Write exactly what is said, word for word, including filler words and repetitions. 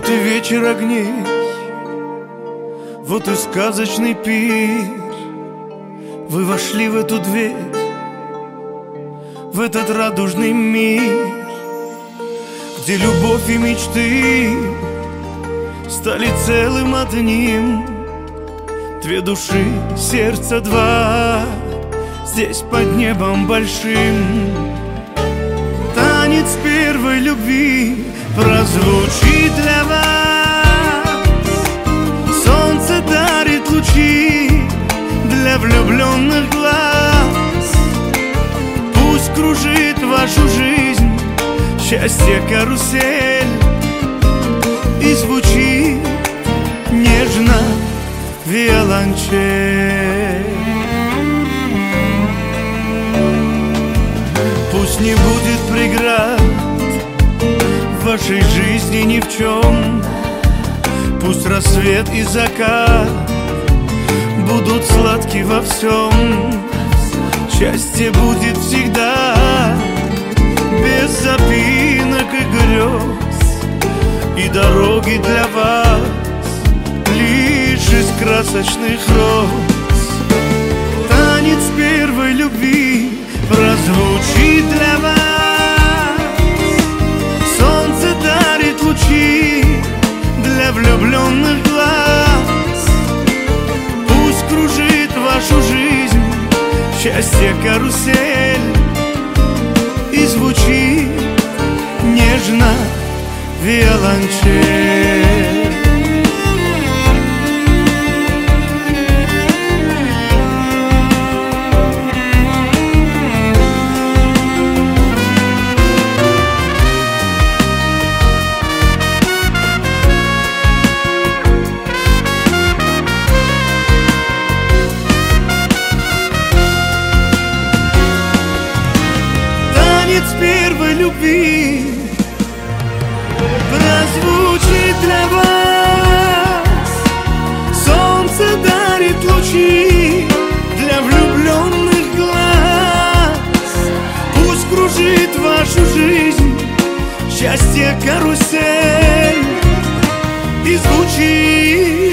Вот и вечер огней, вот и сказочный пир. Вы вошли в эту дверь, в этот радужный мир, где любовь и мечты стали целым одним. Две души, сердца два, здесь под небом большим. Танец первой любви прозвучит для вас. Солнце дарит лучи для влюбленных глаз. Пусть кружит вашу жизнь счастье карусель, и звучит нежно виолончель. Пусть не будет преград в вашей жизни ни в чем. Пусть рассвет и закат будут сладки во всем. Счастье будет всегда, без запинок и грез, и дороги для вас лишь из красочных роз. Танец первой любви прозвучит для вас. Солнце дарит лучи для влюбленных глаз. Пусть кружит вашу жизнь счастье карусель, и звучит нежно виолончель. Танец первой любви прозвучит для вас. Солнце дарит лучи для влюбленных глаз. Пусть кружит вашу жизнь счастье карусель, и звучит